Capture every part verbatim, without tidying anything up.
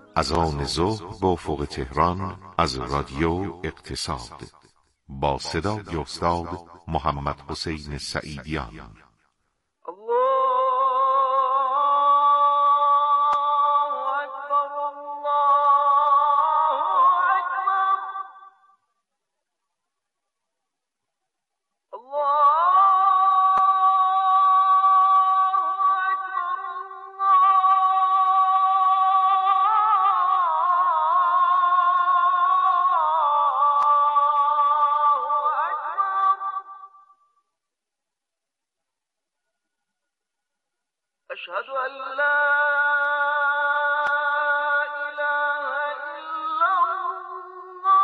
از آن ظهر با افق تهران از رادیو اقتصاد با صدای استاد محمد حسین سعیدیان. أشهد أن لا إله إلا الله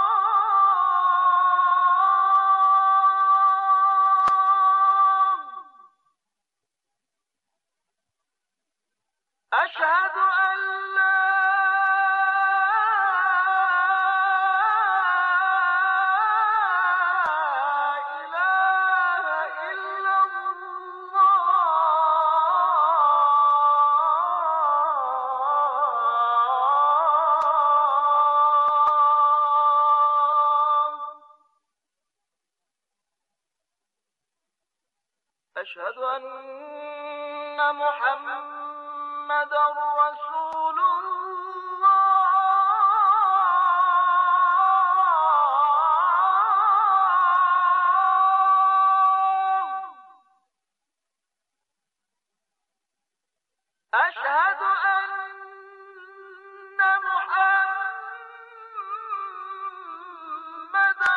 أشهد أن لا أشهد أن محمدًا رسول الله أشهد أن محمدًا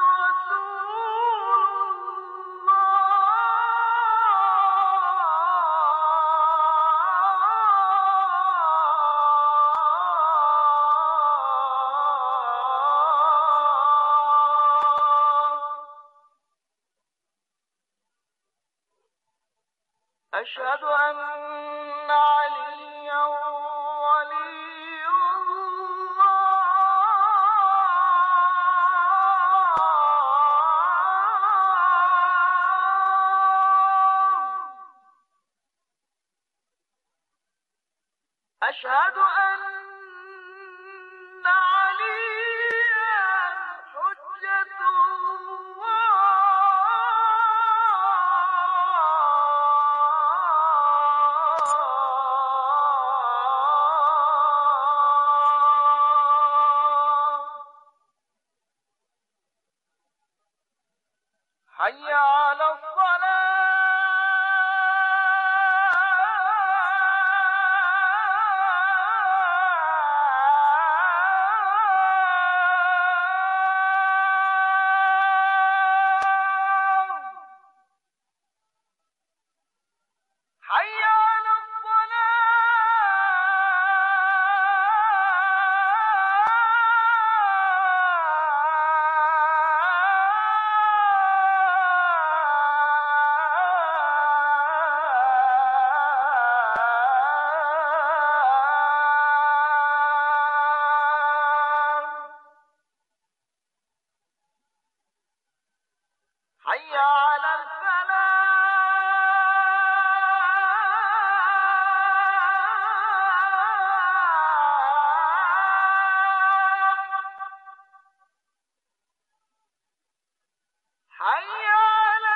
أشهد أن عليا ولي الله أشهد أن عليا حجة حي على الصلاة حي على حي على الفلاح حي على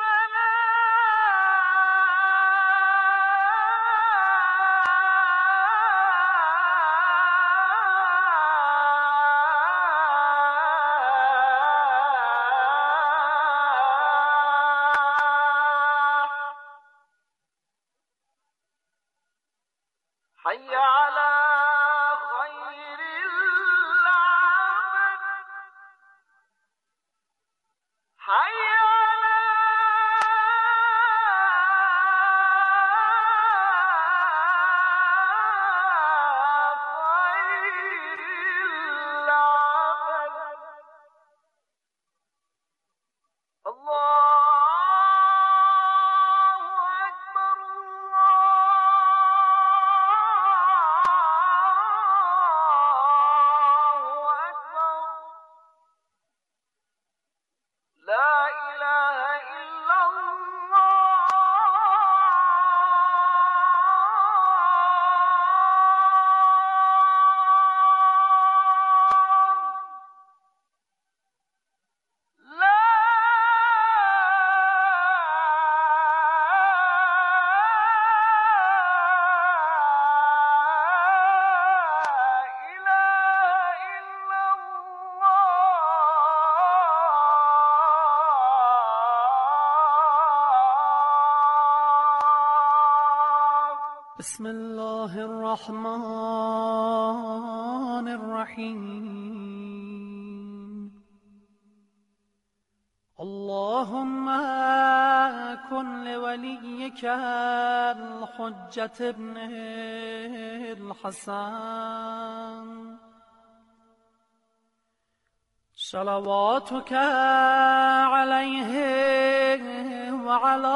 حي على خير العمل حي على خير العمل الله أكبر الله بسم الله الرحمن الرحیم. اللهم كن لوليك الحجة ابن الحسن صلواتك عليه وعلى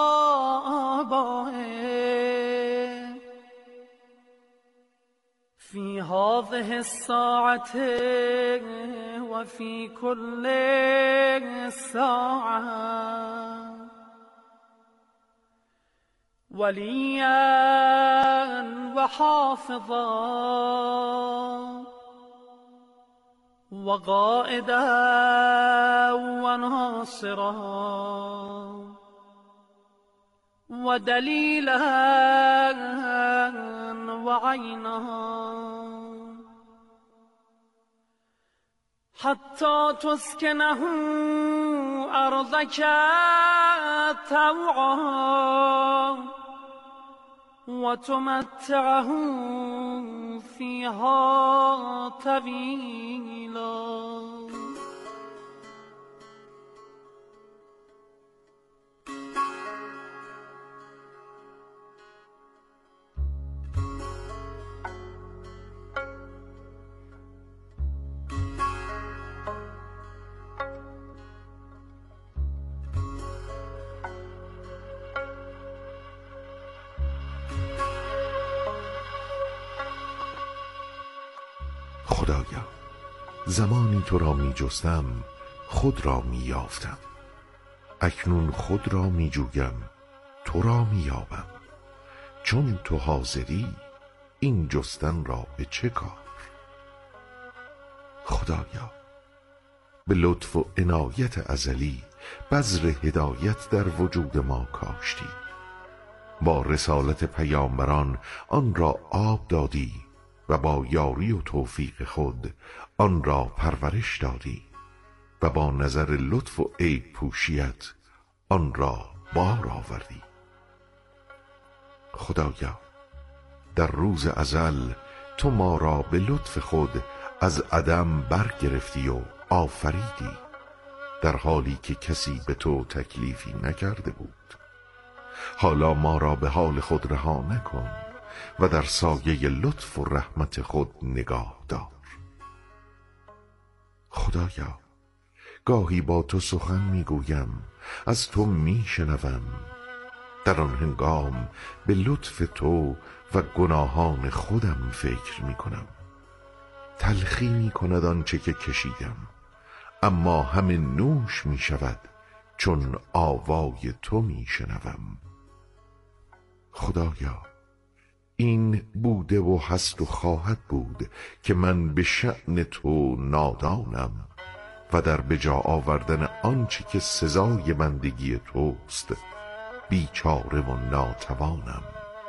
آبائه في هذه الساعة وفي كل ساعة وليا وحافظا وقائدا وناصرا ودليلا وعينا حتى تسكنه أرضك طوعا وتمتعه فيها طويلا. خدایا، زمانی تو را می جستم خود را می یافتم، اکنون خود را می جویم تو را می یابم. چون تو حاضری این جستن را به چه کار؟ خدایا، به لطف و عنایت ازلی بذر هدایت در وجود ما کاشتی، با رسالت پیامبران آن را آب دادی و با یاری و توفیق خود آن را پرورش دادی و با نظر لطف و عیب پوشیت آن را بار آوردی. خدایا، در روز ازل تو ما را به لطف خود از عدم برگرفتی و آفریدی، در حالی که کسی به تو تکلیفی نکرده بود. حالا ما را به حال خود رها نکن و در سایه لطف و رحمت خود نگاه دار. خدایا، گاهی با تو سخن میگویم، از تو میشنوم، در آن هنگام به لطف تو و گناهان خودم فکر میکنم. تلخی میکند آنچه که کشیدم، اما همه نوش میشود چون آوای تو میشنوم. خدایا، این بوده و هست و خواهد بود که من به شأن تو نادانم و در بجا آوردن آنچه که سزای بندگی توست بیچاره و ناتوانم.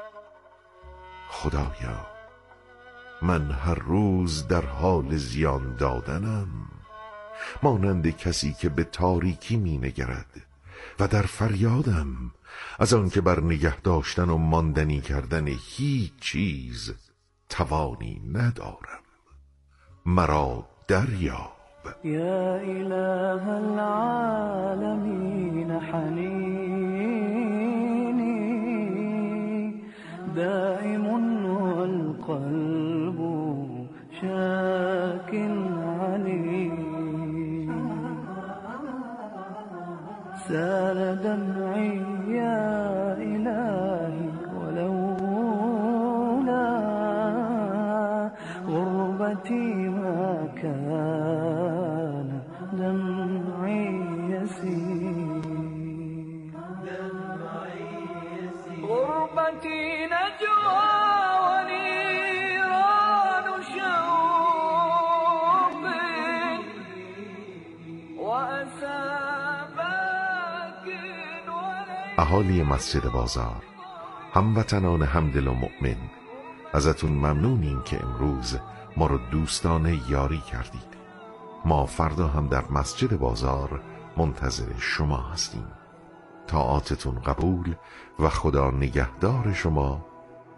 خدایا، من هر روز در حال زیان دادنم، مانند کسی که به تاریکی می نگرد و در فریادم از آن که بر نگه داشتن و ماندنی کردن هیچ چیز توانی ندارم. مرا دریاب. یا اله العالمین حنینی دائم والقلب شاك عليم سال دمعي يا إلهي ولولا غربتي ما كان دمعي يسير غربتي نجوى ونيران شوق وأسى اهالی مسجد بازار، هموطنان همدل و مؤمن، ازتون ممنونیم که امروز ما رو دوستانه یاری کردید. ما فردا هم در مسجد بازار منتظر شما هستیم. طاعاتتون قبول و خدا نگهدار شما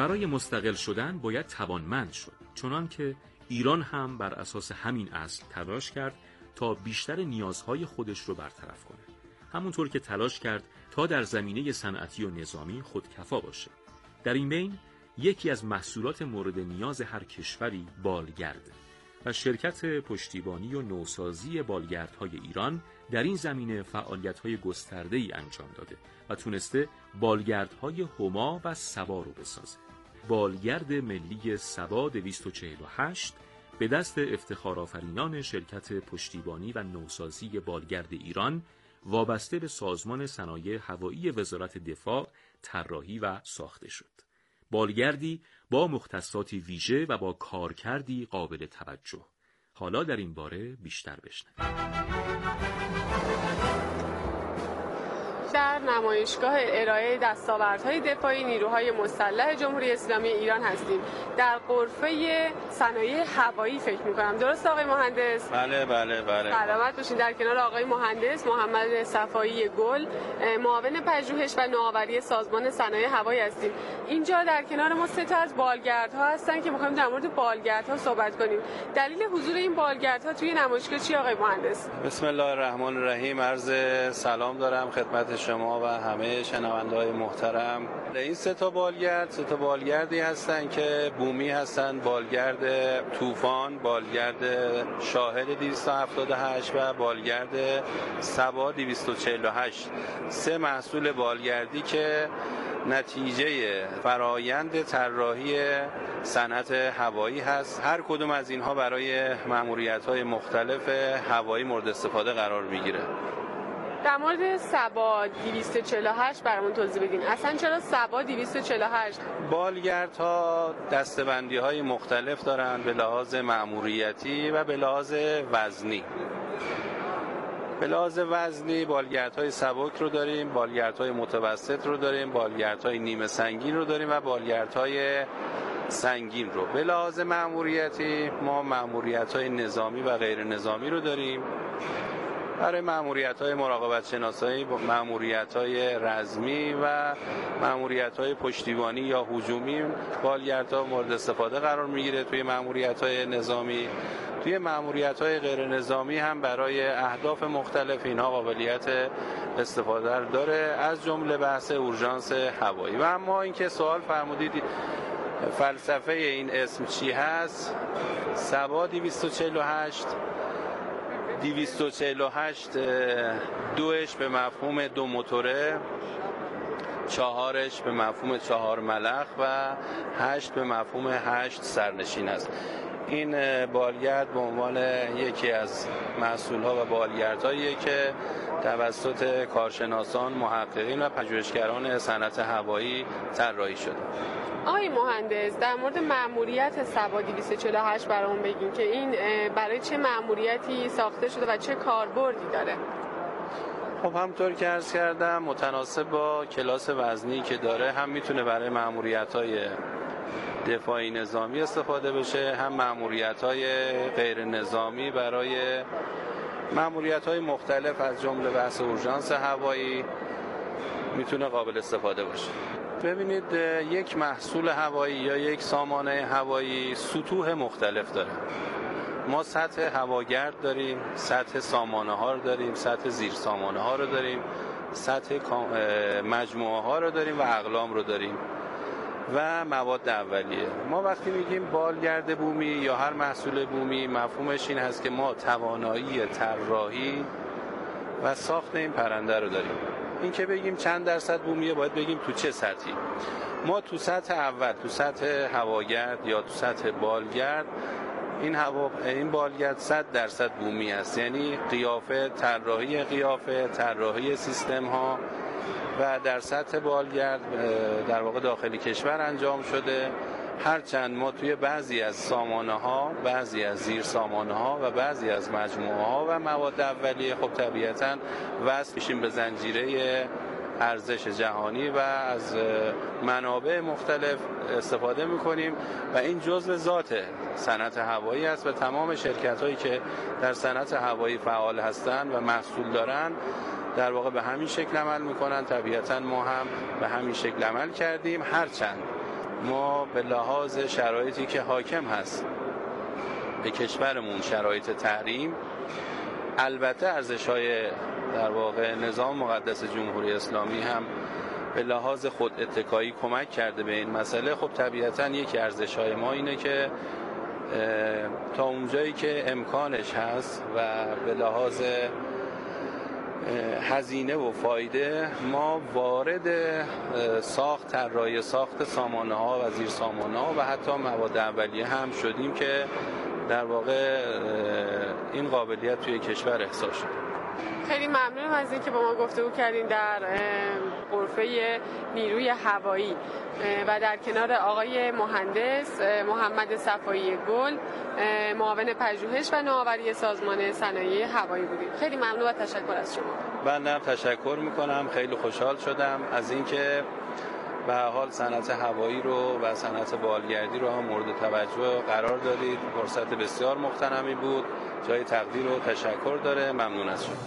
برای مستقل شدن باید توانمند شد، چنان که ایران هم بر اساس همین اصل تلاش کرد تا بیشتر نیازهای خودش رو برطرف کنه. همونطور که تلاش کرد تا در زمینه صنعتی و نظامی خودکفا باشه. در این بین یکی از محصولات مورد نیاز هر کشوری بالگرد و شرکت پشتیبانی و نوسازی بالگردهای ایران در این زمینه فعالیت‌های گسترده‌ای انجام داده و تونسته بالگردهای هما و سبا رو بسازه. بالگرد ملی سبا دویست و چهل و هشت به دست افتخارآفرینان شرکت پشتیبانی و نوسازی بالگرد ایران وابسته به سازمان صنایع هوایی وزارت دفاع طراحی و ساخته شد. بالگردی با مختصاتی ویژه و با کارکردی قابل توجه. حالا در این باره بیشتر بشنوید. در نمایشگاه ارائه دستاوردهای دفاعی نیروهای مسلح جمهوری اسلامی ایران هستیم. در غرفه صنایع هوایی فکر می‌کنم. درست آقای مهندس؟ بله بله بله. سلامت باشین. در کنار آقای مهندس محمد صفایی گل، معاون پژوهش و نوآوری سازمان صنایع هوایی هستیم. اینجا در کنار ما سه تا از بالگردها هستن که می‌خوایم در مورد بالگردها صحبت کنیم. دلیل حضور این بالگردها توی نمایشگاه چی آقای مهندس؟ بسم الله الرحمن الرحیم. عرض سلام دارم خدمت شما و همه شنونده‌های محترم. این سه تا بالگرد سه تا بالگردی هستن که بومی هستن: بالگرد طوفان، بالگرد شاهد دویست و هفتاد و هشت و بالگرد سبا دویست و چهل و هشت. سه محصول بالگردی که نتیجه فرایند طراحی صنعت هوایی هست. هر کدوم از اینها برای مأموریت‌های مختلف هوایی مورد استفاده قرار میگیره. در مورد سبا دویست و چهل و هشت برامون توضیح بدین. اصلا چرا سبا دویست و چهل و هشت؟ بالگردها دسته‌بندی‌های مختلف دارن به لحاظ مأموریتی و به لحاظ وزنی. به لحاظ وزنی بالگردهای سبک رو داریم، بالگردهای متوسط رو داریم، بالگردهای نیمه سنگین رو داریم و بالگردهای سنگین رو. به لحاظ مأموریتی ما مأموریت‌های نظامی و غیر نظامی رو داریم. برای مأموریت‌های مراقبت شناسایی، مأموریت‌های رزمی و مأموریت‌های پشتیبانی یا هجومی بالگردها مورد استفاده قرار می‌گیره. توی مأموریت‌های نظامی، توی مأموریت‌های غیر نظامی هم برای اهداف مختلف اینها قابلیت استفاده داره، از جمله بحث اورژانس هوایی. و اما اینکه سوال فرمودید فلسفه این اسم چی هست؟ سبا دویست و چهل و هشت دویست و چهل و هشت دوش به مفهوم دو موتوره، چهارش به مفهوم چهار ملخ و هشت به مفهوم هشت سرنشین است. این بالگرد به عنوان یکی از محصول‌ها و بالگردهاییه که توسط کارشناسان، محققین و پژوهشگران صنعت هوایی طراحی شده. آقای مهندس، در مورد مأموریت سبا دویست و چهل و هشت برامون بگین که این برای چه مأموریتی ساخته شده و چه کاربردی داره؟ خب همطور که عرض کردم متناسب با کلاس وزنی که داره هم میتونه برای مأموریت‌های دفاعی نظامی استفاده بشه، هم مأموریت‌های غیر نظامی برای مأموریت‌های مختلف از جمله بحث اورژانس هوایی میتونه قابل استفاده باشه. ببینید یک محصول هوایی یا یک سامانه هوایی سطوح مختلف داره. ما سطح هواگرد داریم، سطح سامانه ها رو داریم، سطح زیر سامانه ها رو داریم، سطح مجموعه ها رو داریم و اقلام رو داریم و مواد اولیه. ما وقتی میگیم بالگرد بومی یا هر محصول بومی مفهومش این هست که ما توانایی طراحی و ساخت این پرنده رو داریم. این که بگیم چند درصد بومیه باید بگیم تو چه سطحی. ما تو سطح اول، تو سطح هواگرد یا تو سطح بالگرد، این هوا این بالگرد صد درصد بومی است، یعنی قیافه، طراحی قیافه، طراحی سیستم ها و در سطح بالگرد در واقع داخلی کشور انجام شده. هرچند ما توی بعضی از سامانه ها، بعضی از زیر سامانه ها و بعضی از مجموعه ها و مواد اولیه خب طبیعتاً وصل میشیم به زنجیره ارزش جهانی و از منابع مختلف استفاده میکنیم و این جزء ذات صنعت هوایی است و تمام شرکت هایی که در صنعت هوایی فعال هستند و محصول دارن در واقع به همین شکل عمل میکنن. طبیعتاً ما هم به همین شکل عمل کردیم، هرچند ما به لحاظ شرایطی که حاکم هست به کشورمون، شرایط تحریم، البته ارزش‌های در واقع نظام مقدس جمهوری اسلامی هم به لحاظ خود اتکایی کمک کرده به این مسئله. خب طبیعتاً یکی ارزش‌های ما اینه که تا اونجایی که امکانش هست و به لحاظ هزینه و فایده ما وارد ساخت طراحی ساخت سامانه‌ها و زیر سامانه‌ها و حتی مواد اولیه هم شدیم که در واقع این قابلیت توی کشور احساس شده. خیلی ممنونم از اینکه با ما گفتگو کردین در غرفه نیروی هوایی و در کنار آقای مهندس محمد صفایی گل، معاون پژوهش و نوآوری سازمان صنایع هوایی بودیم. خیلی ممنون و تشکر از شما. بنده تشکر میکنم، خیلی خوشحال شدم از اینکه به هر حال صنعت هوایی رو و صنعت بالگردی رو هم مورد توجه قرار دادید. فرصت بسیار مغتنمی بود، جای تقدیر و تشکر داره. ممنون از شما.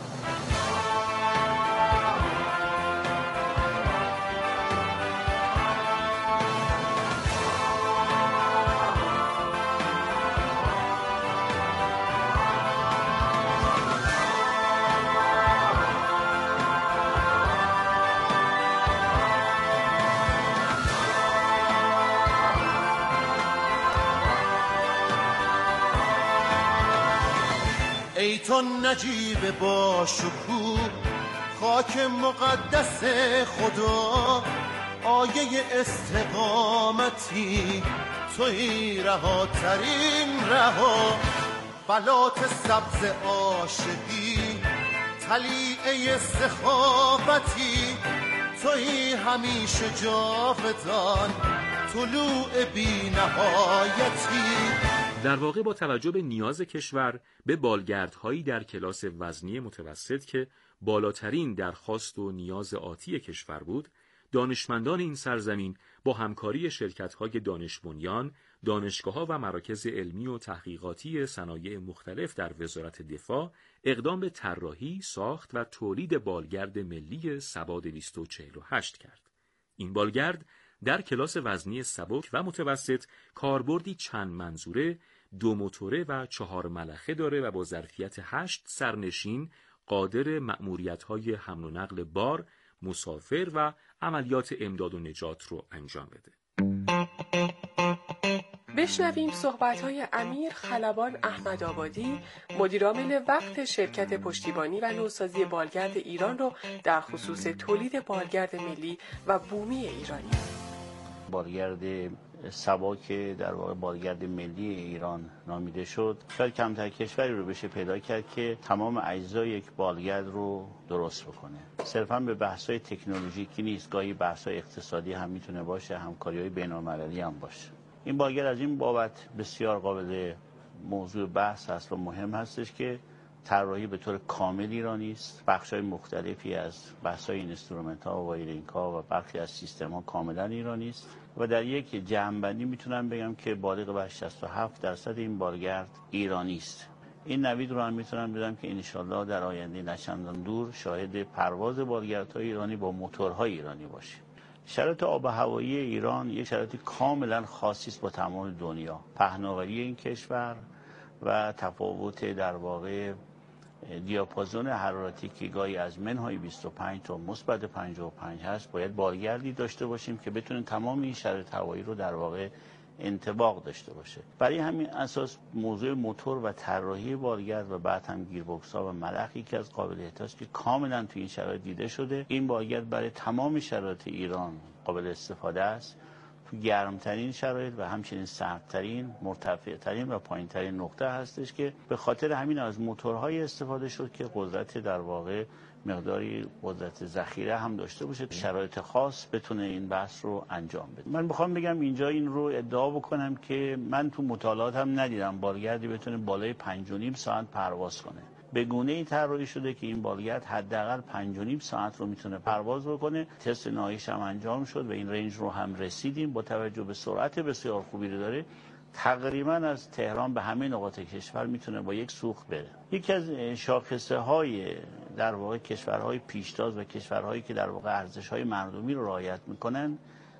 ای تو نجیب با شکوه، خاک مقدس خدا، آیه استقامتی توی رهاترین رها، بلات سبز عاشقی طلیعه سخاوتی توی همیشه جاودان طلوع بی نهایتی. در واقع با توجه به نیاز کشور به بالگردهایی در کلاس وزنی متوسط که بالاترین درخواست و نیاز آتی کشور بود، دانشمندان این سرزمین با همکاری شرکت‌های دانش بنیان، دانشگاه‌ها و مراکز علمی و تحقیقاتی صنایع مختلف در وزارت دفاع اقدام به طراحی، ساخت و تولید بالگرد ملی سبا دویست و چهل و هشت کرد. این بالگرد در کلاس وزنی سبک و متوسط کاربردی چند منظوره، دو موتوره و چهار ملخه داره و با ظرفیت هشت سرنشین قادر مأموریت‌های حمل و نقل بار، مسافر و عملیات امداد و نجات رو انجام بده. بشنویم صحبت‌های امیر خلبان احمدآبادی، مدیرعامل وقت شرکت پشتیبانی و نوسازی بالگرد ایران رو در خصوص تولید بالگرد ملی و بومی ایرانی. بالگرد سبا که در واقع بالگرد ملی ایران نامیده شد، شاید کمتر کشوری رو بشه پیدا کرد که تمام اجزای یک بالگرد رو درست بکنه. صرفاً به بحث‌های تکنولوژیکی نیست، گاهی بحث‌های اقتصادی هم میتونه باشه، همکاری‌های بین‌المللی هم باشه. این بالگرد از این بابت بسیار قابل موضوع بحث هست و مهم هستش که طراحی به طور کامل ایرانی است. بخش‌های مختلفی از بحث‌های اینسترومنت‌ها و وایرینگ‌ها و برخی از سیستم‌ها کاملا ایرانی است و در یک جمع‌بندی میتونم بگم که بالغ بر شصت و هفت درصد این بالگرد ایرانی است. این نوید رو هم میتونم بگم که انشالله در آینده نچندان دور شاهد پرواز بالگردهای ایرانی با موتورهای ایرانی باشیم. شرایط آب و هوایی ایران یک شرایط کاملا خاصی است با تمام دنیا. پهناوری این کشور و تفاوت در واقع دیاپازون حرارتی که گاهی از منهای بیست و پنج تا مثبت پنجاه و پنج هست، باید بالگردی داشته باشیم که بتونه تمام این شرایط هوایی رو در واقع انطباق داشته باشه. برای همین اساس موضوع موتور و طراحی بالگرد و بعد هم گیربکس‌ها و ملخ یکی از قابلیت‌هاست که کاملا تو این شرایط دیده شده. این بالگرد برای تمام شرایط ایران قابل استفاده است، تو گرمترین شرایط و همچنین سردترین، مرتفعترین و پایینترین نقطه هستش که به خاطر همین از موتورهای استفاده شد که قدرت در واقع مقداری قدرت ذخیره هم داشته باشه، شرایط خاص بتونه این بحث رو انجام بده. من میخوام بگم اینجا این رو ادعا بکنم که من تو مطالعات هم ندیدم بالگردی بتونه بالای پنج و نیم ساعت پرواز کنه. به گونه‌ای طراحی شده که این بالگرد حداقل پنج و نیم ساعت رو میتونه پرواز بکنه. تست نهاییش هم انجام شد و این رنج رو هم رسیدیم. با توجه به سرعت بسیار خوبی رو داره، تقریبا از تهران به همه نقاط کشور میتونه با یک سوخت بره. یکی از شاخصه های در واقع کشورهای پیشتاز و کشورهایی که در واقع ارزش‌های مردمی رو رعایت میکنن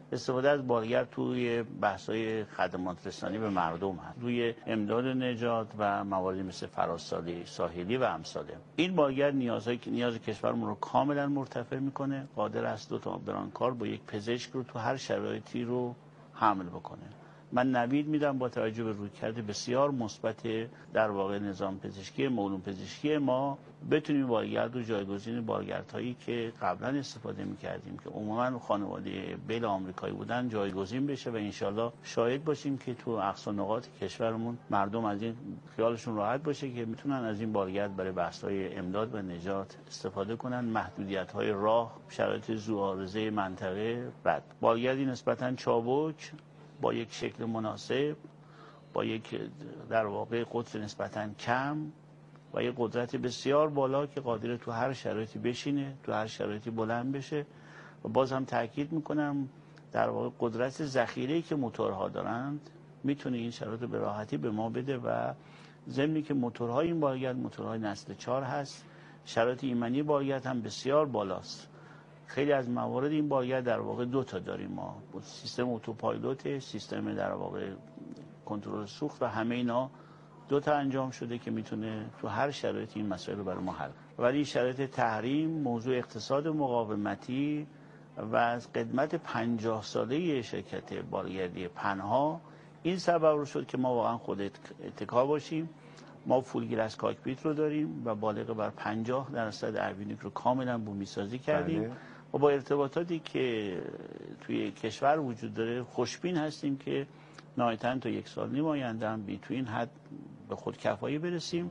استفاده از بالگرد توی بحث‌های خدمات رسانی به مردم هست، روی امداد نجات و مواردی مثل فراسالی ساحلی و امثاله. این بالگرد نیازهای نیاز کشورمون رو کاملا مرتفع میکنه، قادر است دو تا برانکار با یک پزشک رو تو هر شرایطی رو حمل بکنه. من نوید میدم با توجه به رویکرد بسیار مثبت در واقع نظام پزشکی معلوم پزشکی ما بتونیم بالگرد و جایگزین بالگردهایی که قبلا استفاده میکردیم که عموما خانواده بیل آمریکایی بودن جایگزین بشه و انشالله شاهد باشیم که تو اقصا نقاط کشورمون مردم از این خیالشون راحت باشه که میتونن از این بالگرد برای بحث‌های امداد و نجات استفاده کنن. محدودیت‌های راه، شرایط ذوالعارضه منطقه رد. بالگردی نسبتاً چابک با یک شکل مناسب، با یک در واقع قطر نسبتاً کم و یک قدرت بسیار بالا که قادر تو هر شرایطی بشینه، تو هر شرایطی بلند بشه. و باز هم تاکید میکنم در واقع قدرت ذخیره‌ای که موتورها دارند میتونه این شرایط رو به راحتی به ما بده و ضمنی که موتورهای این بالگرد موتورهای نسل چهار هست، شرایط ایمنی بالگرد هم بسیار بالاست. خیلی از موارد این بالگرد در واقع دو تا داریم ما، سیستم اتوپایلوت، سیستم در واقع کنترل سوخت و همه اینا دو تا انجام شده که میتونه تو هر شرایطی این مسائل رو برای ما حل. ولی شرایط تحریم، موضوع اقتصاد مقاومتی و از قدمت پنجاه ساله شرکت بالگردی پنها این سبب رو شد که ما واقعا خود اتکا باشیم. ما فول گلاس کاکپیت رو داریم و بالغ بر پنجاه درصد اوینیک رو کاملا بومی سازی کردیم. بله. و با ارتباطاتی که توی کشور وجود داره خوشبین هستیم که نهایتاً تا یک سال نیم آینده هم بی تو این حد به خودکفایی برسیم.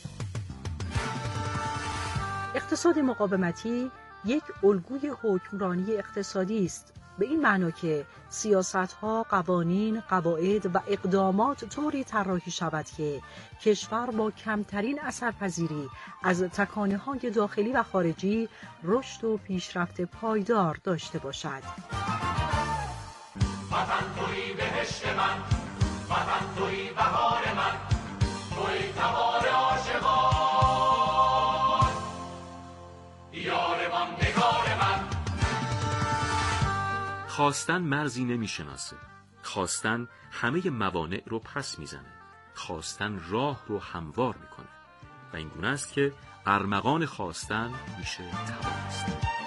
اقتصاد مقاومتی یک الگوی حکمرانی اقتصادی است، به این معنا که سیاست‌ها، قوانین، قواعد و اقدامات طوری طراحی شود که کشور با کمترین اثرپذیری از تکانه‌های داخلی و خارجی رشد و پیشرفت پایدار داشته باشد. وطن تویی بهشت من، وطن تویی بهار من، تویی تبار عاشقان، یار من نگار من. خواستن مرزی نمیشناسه، خواستن همه موانع رو پس میزنه، خواستن راه رو هموار میکنه و این گونه است که ارمغان خواستن میشه توانست.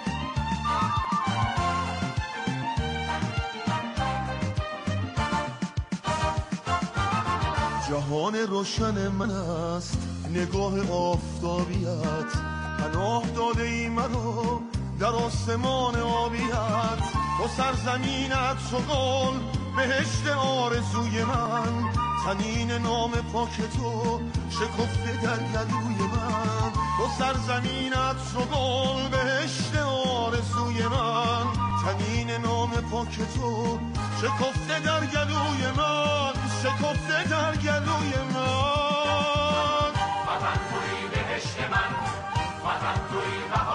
جهان روشن من است نگاه آفتابیت، پناه داده ای منو در آسمان آبیت. تو سرزمینت چو گل بهشت آرزوی من، تنین نام پاک تو شکفته در گلوی من. تو سرزمینت چو گل بهشت آرزوی من، تنین نام پاک تو شکفته در گلوی من، شکفته در گلوی من. وطن تویی بهشت من، وطن تویی بهار